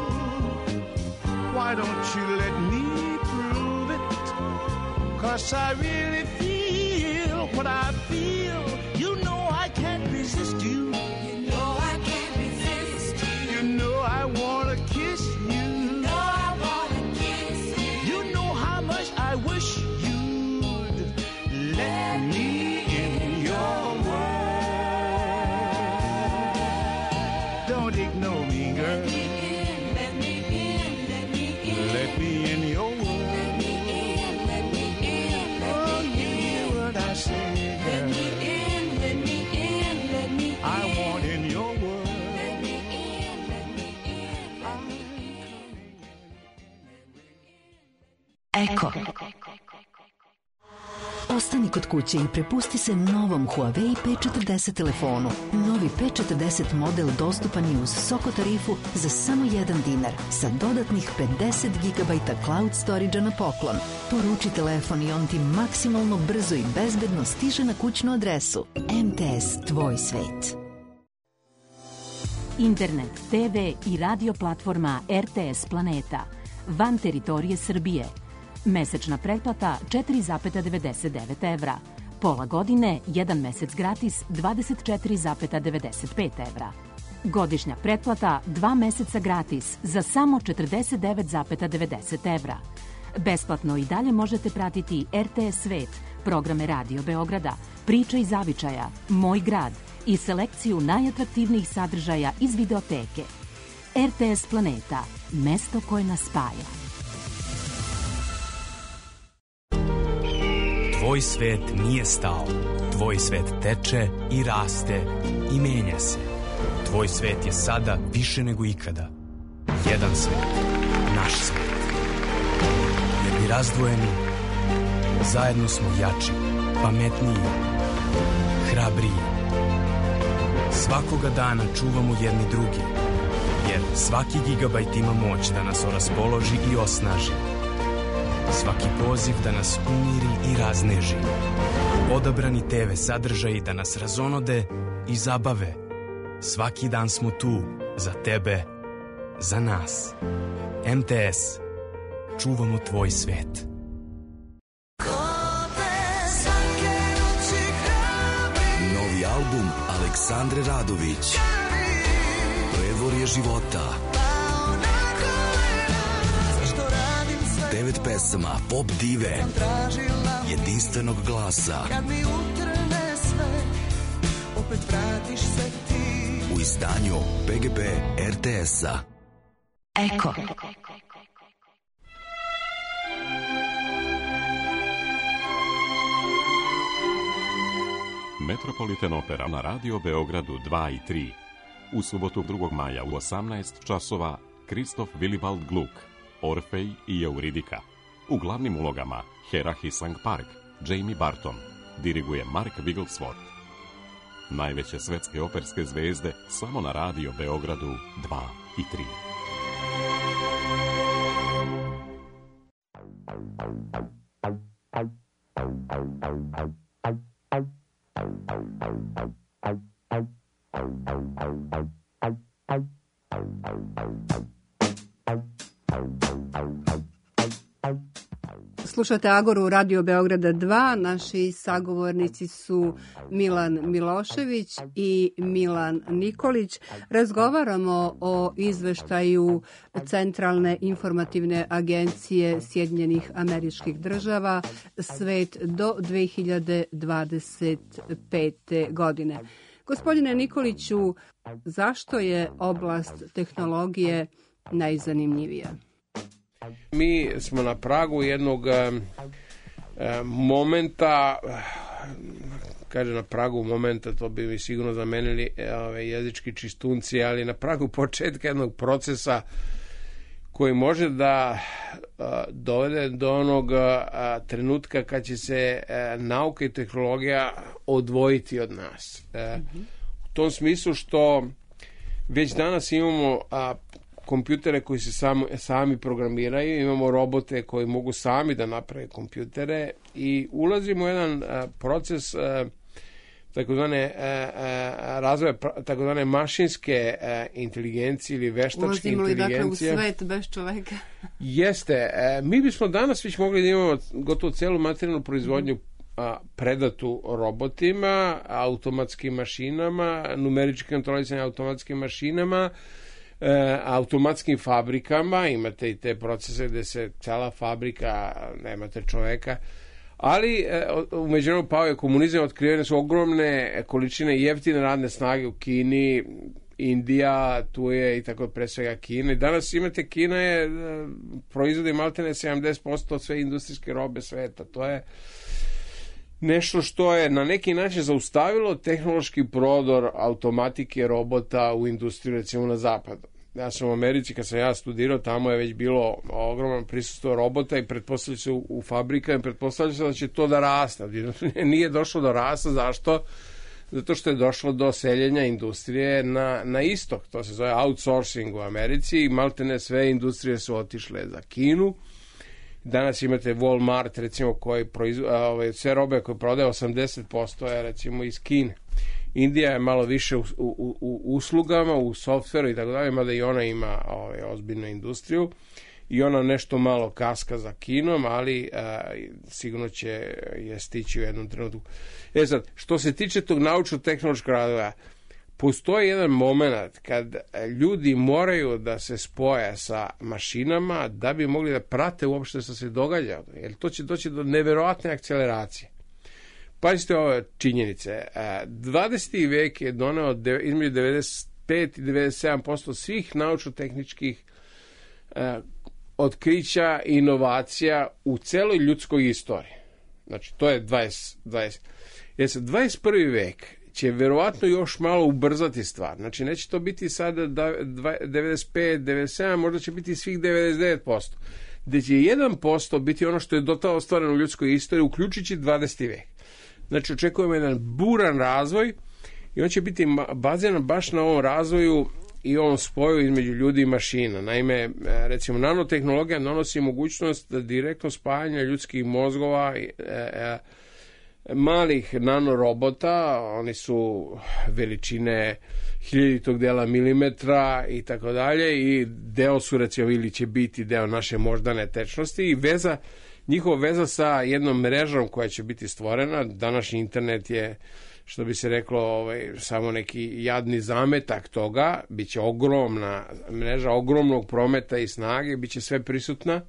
Why don't you let me prove it? 'Cause I really feel what I feel. You know I can't resist you. You know I can't resist you. You know I wanna kiss you. You know I wanna kiss you. You know how much I wish you'd let me in your world. Don't ignore me, girl. Let me in, let me in, let me in. Let me in your world. Let me in, let me in, let Oh, me you hear in. what I say, Let me girl. in, let me in, let me in. I want in your world. Let me in, let me in, let me in. Eko. Ostani kod kuće i prepusti se novom Huawei P četrdeset telefonu. Novi P četrdeset model dostupan je uz Soko tarifu za samo jedan dinar sa dodatnih pedeset gigabajta cloud storage na poklon. Poruči telefon i on ti maksimalno brzo i bezbedno stiže na kućnu adresu. M T S, tvoj svet. Internet, te ve i radio platforma R T S Planeta. Van teritorije Srbije. Mesečna pretplata četiri zarez devedeset devet evra. Pola godine, jedan mesec gratis dvadeset četiri zarez devedeset pet evra. Godišnja pretplata dva meseca gratis za samo četrdeset devet zarez devedeset evra. Besplatno i dalje možete pratiti R T S Svet, programe Radio Beograda, Priča i zavičaja, Moj grad i selekciju najatraktivnijih sadržaja iz videoteke. R T S Planeta, mesto koje nas spaja. Tvoj svet nije stao. Tvoj svet teče i raste i menja se. Tvoj svet je sada više nego ikada. Jedan svet. Naš svet. Jer mi razdvojeni, zajedno smo jači, pametniji, hrabriji. Svakoga dana čuvamo jedni drugi, jer svaki gigabajt ima moć da nas oraspoloži i osnaži. Svaki poziv da nas umiri i razneži. Odabrani te ve sadržaji da nas razonode i zabave. Svaki dan smo tu, za tebe, za nas. M T S. Čuvamo tvoj svet. Novi album Aleksandre Radović. Predvorje života. Devet pesama pop dive, jedinstvenog glasa. U izdanju P G P R T S-a. Eko. Metropolitan Opera na Radio Beogradu dva i tri. U subotu drugog maja u osamnaest časova Kristof Willibald Gluck, Orfej i Euridika. U glavnim ulogama Hera Hisang Park, Jamie Barton. Diriguje Mark Wigglesworth. Najveće svetske operske zvezde samo na Radio Beogradu dva i tri. Slušate Agoru Radio Beograda dva. Naši sagovornici su Milan Milošević i Milan Nikolić. Razgovaramo o izveštaju Centralne informativne agencije Sjedinjenih Američkih Država Svet do dve hiljade dvadeset pete. godine. Gospodine Nikoliću, zašto je oblast tehnologije najzanimljivija? Mi smo na pragu jednog e, momenta kaže na pragu momenta, to bi mi sigurno zamenili ove, jezički čistunci, ali na pragu početka jednog procesa koji može da a, dovede do onog a, trenutka kad će se a, nauka i tehnologija odvojiti od nas. A, mm-hmm. U tom smislu što već danas imamo a, kompjutere koji se sam, sami programiraju, imamo robote koji mogu sami da naprave kompjutere i ulazimo u jedan a, proces a, takozvane razvoja takozvane mašinske a, inteligencije ili veštačke Ulazimo inteligencije. Ulazimo li dakle u svet bez čoveka? Jeste. A, mi bismo danas već mogli da imamo gotovo celu materijalnu proizvodnju a, predatu robotima, automatskim mašinama, numerički kontrolisanje automatskim mašinama, E, automatskim fabrikama, imate i te procese gde se cela fabrika, nemate čoveka, ali e, umeđunarodno pao je komunizam, otkrivene su ogromne količine jeftine radne snage u Kini, Indija, tu je i tako pre svega Kina. I danas imate Kina je e, proizvodi maltene sedamdeset posto od sve industrijske robe sveta. To je nešto što je na neki način zaustavilo tehnološki prodor automatike robota u industriju, recimo na zapadu. Ja sam u Americi, kad sam ja studirao, tamo je već bilo ogroman prisustvo robota i pretpostavljaju se u, u fabrika i pretpostavljaju se da će to da raste. Nije došlo do rasta, zašto? Zato što je došlo do seljenja industrije na, na istok. To se zove outsourcing u Americi i maltene sve industrije su otišle za Kinu. Danas imate Walmart, recimo, koji proizvode, sve robe koje prodaje osamdeset posto je, recimo, iz Kine. Indija je malo više u, u, u uslugama, u softveru i tako dalje, mada i ona ima ove, ozbiljnu industriju i ona nešto malo kaska za Kinom, ali a, sigurno će je stići u jednom trenutku. E sad, što se tiče tog naučno-tehnološkog razvoja, postoji jedan moment kad ljudi moraju da se spoje sa mašinama da bi mogli da prate uopšte što se događa, jer to će doći do neverovatne akceleracije. Pazite ove činjenice. dvadeseti vek je doneo između devedeset pet i devedeset sedam posto svih naučno-tehničkih otkrića i inovacija u celoj ljudskoj istoriji. Znači, to je dvadeset, dvadeset. Jer se dvadeset prvi vek će verovatno još malo ubrzati stvar. Znači, neće to biti sada devedeset pet, devedeset sedam, možda će biti svih devedeset devet posto. Gde će jedan posto biti ono što je do tada ostvareno u ljudskoj istoriji, uključujući dvadeseti vek. Znači, očekujemo jedan buran razvoj i on će biti baziran baš na ovom razvoju i ovom spoju između ljudi i mašina. Naime, recimo, nanotehnologija donosi mogućnost direktno spajanja ljudskih mozgova i e, e, malih nanorobota, oni su veličine hiljaditog dela milimetra i tako dalje i deo su, recimo, ili će biti deo naše moždane tečnosti i veza, njihova veza sa jednom mrežom koja će biti stvorena. Današnji internet je, što bi se reklo, ovaj, samo neki jadni zametak toga, biće ogromna mreža, ogromnog prometa i snage, biće sve prisutna.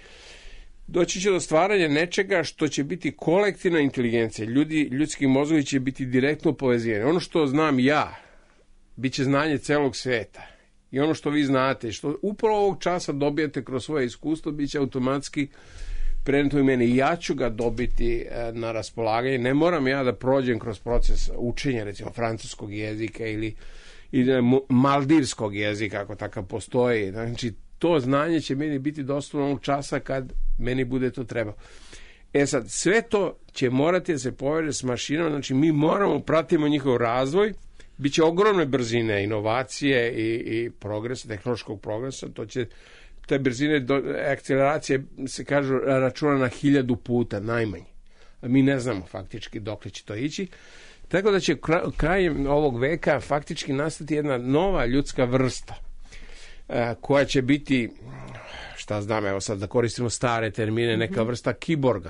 Doći će do stvaranja nečega što će biti kolektivna inteligencija. Ljudi, ljudski mozgovi će biti direktno povezivani. Ono što znam ja, bit će znanje celog sveta. I ono što vi znate, što upravo ovog časa dobijete kroz svoje iskustvo, bit će automatski preneto i meni. I ja ću ga dobiti na raspolaganje. Ne moram ja da prođem kroz proces učenja, recimo, francuskog jezika ili, ili maldivskog jezika, ako takav postoji. Znači, to znanje će meni biti dostupno onog časa kad meni bude to treba. E sad, sve to će morati da se poveže s mašinom, znači mi moramo pratimo njihov razvoj, bit će ogromne brzine, inovacije i, i progresa, tehnološkog progresa, to će, te brzine, do, akceleracije se kažu računa na hiljadu puta, najmanje. A mi ne znamo faktički dokle će to ići. Tako da će krajem ovog veka faktički nastati jedna nova ljudska vrsta, koja će biti, šta znam, evo sad da koristimo stare termine, neka vrsta kiborga.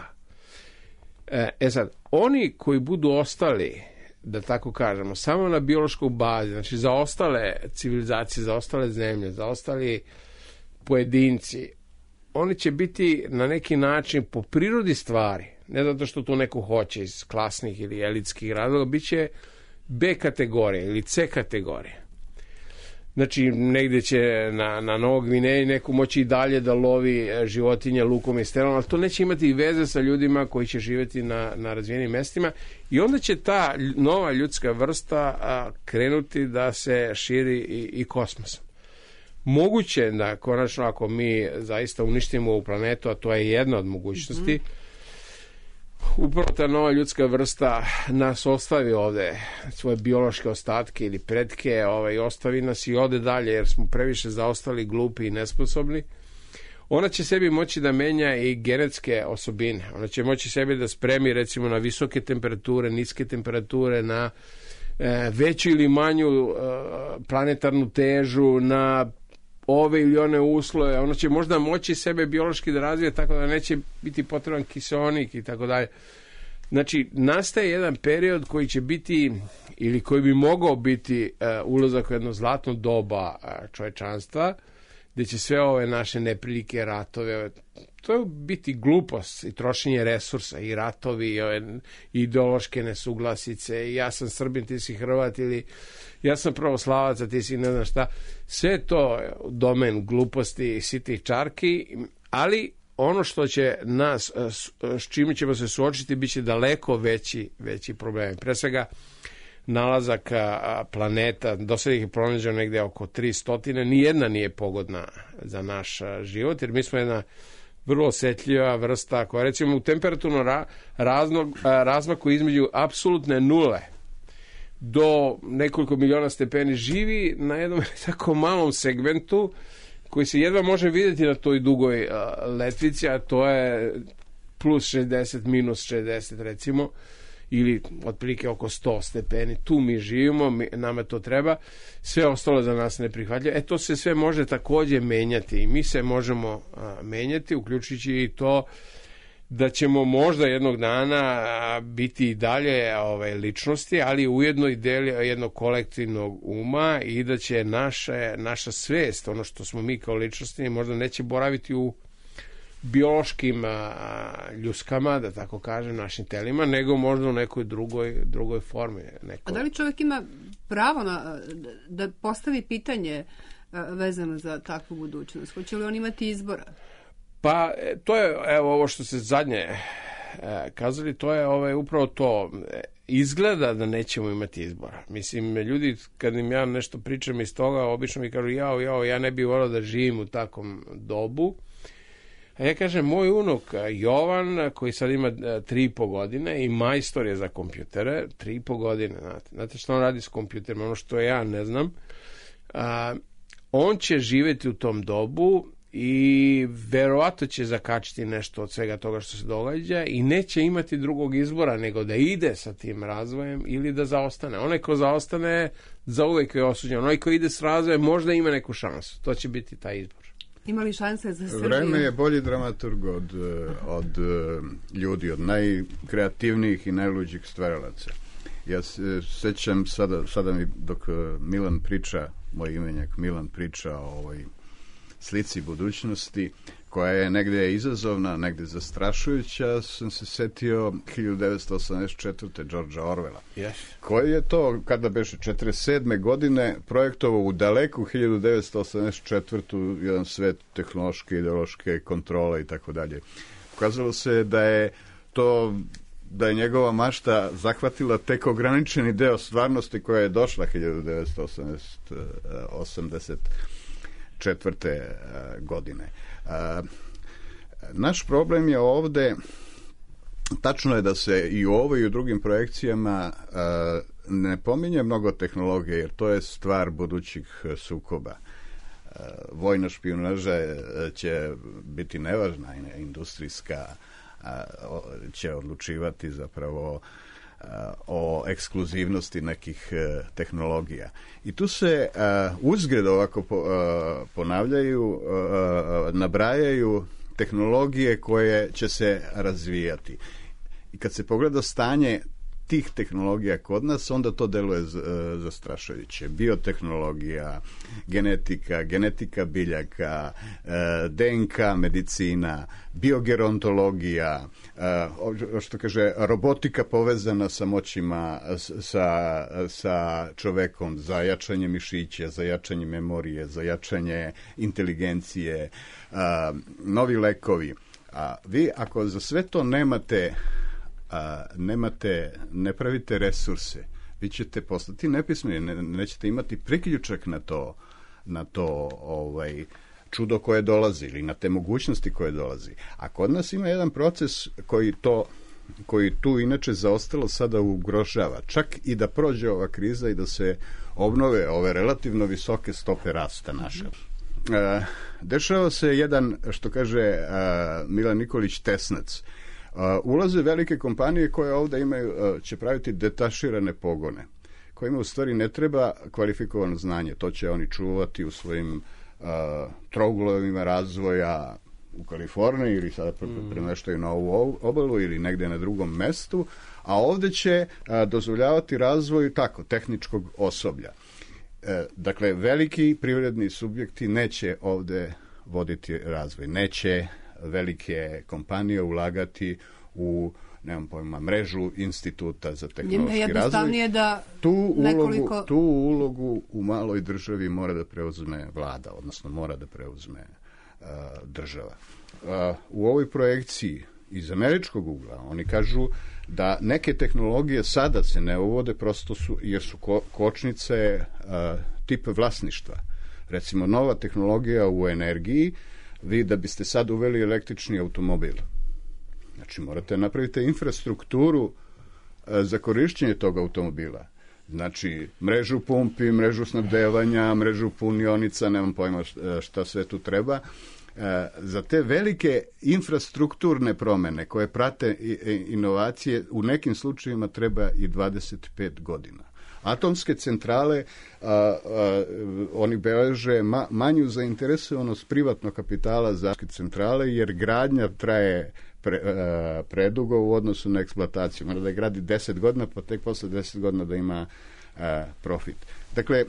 E sad, oni koji budu ostali, da tako kažemo, samo na biološkoj bazi, znači za ostale civilizacije, za ostale zemlje, za ostali pojedinci, oni će biti na neki način po prirodi stvari, ne zato što to neko hoće iz klasnih ili elitskih razloga, bit će B kategorije ili C kategorije. Znači, negde će na, na Novog Gvineji neku moći i dalje da lovi životinje lukom i stelom, ali to neće imati veze sa ljudima koji će živjeti na, na razvijenim mestima i onda će ta nova ljudska vrsta a, krenuti da se širi i, i kosmosom. Moguće da konačno ako mi zaista uništimo ovu planetu, a to je jedna od mogućnosti, mm-hmm. upravo ta nova ljudska vrsta nas ostavi ovde svoje biološke ostatke ili pretke, ovaj, ostavi nas i ode dalje jer smo previše zaostali, glupi i nesposobni. Ona će sebi moći da menja i genetske osobine. Ona će moći sebi da spremi recimo na visoke temperature, niske temperature, na e, veću ili manju e, planetarnu težu, na ove ili one uslove. Ona će možda moći sebe biološki da razvije tako da neće biti potreban kiseonik i tako dalje. Znači, nastaje jedan period koji će biti, ili koji bi mogao biti uh, ulazak u jedno zlatno doba uh, čovečanstva, gde će sve ove naše neprilike, ratove, to je biti glupost i trošenje resursa i ratovi i ove ideološke nesuglasice i ja sam Srbin, ti si Hrvat ili ja sam pravoslavac, a ti si ne znam šta. Sve to domen gluposti i sitih čarki, ali ono što će nas, s čime ćemo se suočiti, bit će daleko veći, veći problem. Pre svega, nalazak planeta, do sada ih je pronađeno negde oko tristo, nijedna nije pogodna za naš život, jer mi smo jedna vrlo osjetljiva vrsta koja recimo u temperaturnom ra, raznog, razmaku između apsolutne nule do nekoliko miliona stepeni živi na jednom tako malom segmentu koji se jedva može vidjeti na toj dugoj letvici, a to je plus šezdeset, minus šezdeset recimo, ili otprilike oko sto stepeni. Tu mi živimo, mi, nama to treba, sve ostalo za nas neprihvatljivo. E to se sve može takođe menjati i mi se možemo a, menjati, uključujući i to da ćemo možda jednog dana a, biti i dalje ovaj, ličnosti, ali ujedno i deli jednog kolektivnog uma i da će naše, naša svest, ono što smo mi kao ličnosti, možda neće boraviti u biološkim a, ljuskama, da tako kažem, našim telima, nego možda u nekoj drugoj, drugoj formi. Neko... A da li čovjek ima pravo na, da postavi pitanje a, vezano za takvu budućnost? Hoće li on imati izbora? Pa, to je, evo, ovo što se zadnje e, kazali, to je ovaj, upravo to. Izgleda da nećemo imati izbora. Mislim, ljudi, kad im ja nešto pričam iz toga, obično mi kažu, jao, jao, ja ne bih volao da živim u takvom dobu. A ja kažem, moj unuk Jovan, koji sad ima tri i po godine i majstor je za kompjutere, tri i po godine, znate. Znate što on radi s kompjuterima, ono što ja ne znam. A, on će živjeti u tom dobu i verovatno će zakačiti nešto od svega toga što se događa i neće imati drugog izbora nego da ide sa tim razvojem ili da zaostane. Onaj ko zaostane, zauvek je osuđen. Onaj ko ide s razvojem možda ima neku šansu. To će biti taj izbor. Ima li šanse za Srbiju? Vreme je bolji dramaturg od, od ljudi, od najkreativnijih i najluđih stvaralaca. Ja se sećam sada, sada mi dok Milan priča, moj imenjak Milan priča o ovoj slici budućnosti, koja je negde izazovna, negde zastrašujuća, sam se setio hiljadu devetsto osamdeset četvrte. Georgea Orwella, yes. koji je to, kada beše četrdeset sedme. godine, projektovao u daleku hiljadu devetsto osamdeset četvrtu. jedan svet tehnološke, ideološke kontrole i tako dalje. Ukazalo se da je to da je njegova mašta zahvatila tek ograničeni deo stvarnosti koja je došla hiljadu devetsto osamdeset četvrte. godine. Naš problem je ovde, tačno je da se i u ovoj i u drugim projekcijama ne pominje mnogo tehnologije, jer to je stvar budućih sukoba. Vojna špijunaža će biti nevažna, industrijska će odlučivati zapravo o ekskluzivnosti nekih tehnologija. I tu se uzgred ovako ponavljaju, nabrajaju tehnologije koje će se razvijati. I kad se pogleda stanje tih tehnologija kod nas, onda to deluje zastrašujuće. Biotehnologija, genetika, genetika biljaka, D N K medicina, biogerontologija, što kaže, robotika povezana sa moćima, sa, sa čovekom, za jačanje mišića, za jačanje memorije, za jačanje inteligencije, novi lekovi. A vi ako za sve to nemate, a, nemate, ne pravite resurse, vi ćete postati nepismeni, ne, nećete imati priključak na to, na to ovaj, čudo koje dolazi ili na te mogućnosti koje dolazi. A kod nas ima jedan proces koji to, koji tu inače zaostalo sada ugrožava. Čak i da prođe ova kriza i da se obnove ove relativno visoke stope rasta naše. Uh, dešava se jedan, što kaže uh, Milan Nikolić, tesnac. Uh, ulaze velike kompanije koje ovdje imaju, uh, će praviti detaširane pogone, kojima u stvari ne treba kvalifikovano znanje. To će oni čuvati u svojim uh, trouglovima razvoja u Kaliforniji ili sada mm. premeštaju na ovu obalu ili negdje na drugom mestu, a ovdje će uh, dozvoljavati razvoj tako, tehničkog osoblja. Dakle, veliki privredni subjekti neće ovdje voditi razvoj. Neće velike kompanije ulagati u, nemam pojma, mrežu instituta za tehnološki razvoj. Jednostavnije da tu nekoliko... ulogu, tu ulogu u maloj državi mora da preuzme vlada, odnosno mora da preuzme uh, država. Uh, u ovoj projekciji iz američkog ugla oni kažu da neke tehnologije sada se ne uvode prosto su, jer su ko, kočnice uh, tip vlasništva. Recimo, nova tehnologija u energiji, vi da biste sad uveli električni automobil, znači morate napraviti infrastrukturu uh, za korišćenje tog automobila. Znači, mrežu pumpi, mrežu snabdevanja, mrežu punionica, nemam pojma šta, šta sve tu treba. Za te velike infrastrukturne promene koje prate inovacije u nekim slučajevima treba i dvadeset pet godina. Atomske centrale, a, a, oni beleže ma, manju zainteresovanost privatnog kapitala za atomske centrale, jer gradnja traje pre, a, predugo u odnosu na eksploataciju. Mora da je gradi deset godina, pa tek posle deset godina da ima a, profit. Dakle,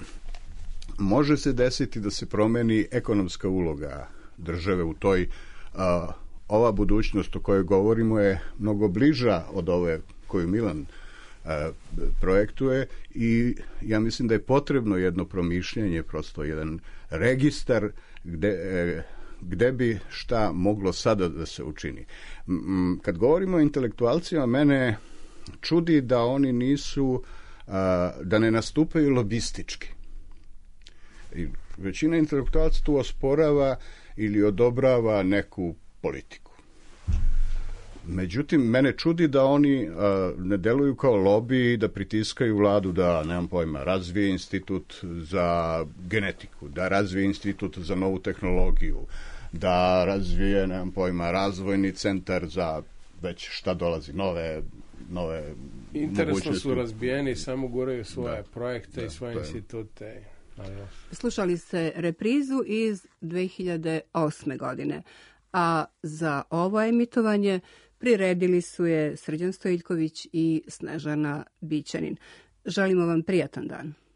može se desiti da se promeni ekonomska uloga države u toj, a, ova budućnost o kojoj govorimo je mnogo bliža od ove koju Milan a, projektuje i ja mislim da je potrebno jedno promišljanje, prosto jedan registar gde, e, gde bi šta moglo sada da se učini. M, kad govorimo o intelektualcima, mene čudi da oni nisu, a, da ne nastupaju lobistički. I većina intelektualaca tu osporava ili odobrava neku politiku. Međutim, mene čudi da oni a, ne deluju kao lobi, da pritiskaju vladu da, nemam pojma, razvije institut za genetiku, da razvije institut za novu tehnologiju, da razvije, nemam pojma, razvojni centar za već šta dolazi, nove nove interesno su razbijeni, samo guraju svoje da, projekte da, i svoje institute. Slušali ste reprizu iz dve hiljade osme. godine, a za ovo emitovanje priredili su je Srđan Stojiljković i Snežana Bićanin. Želimo vam prijatan dan.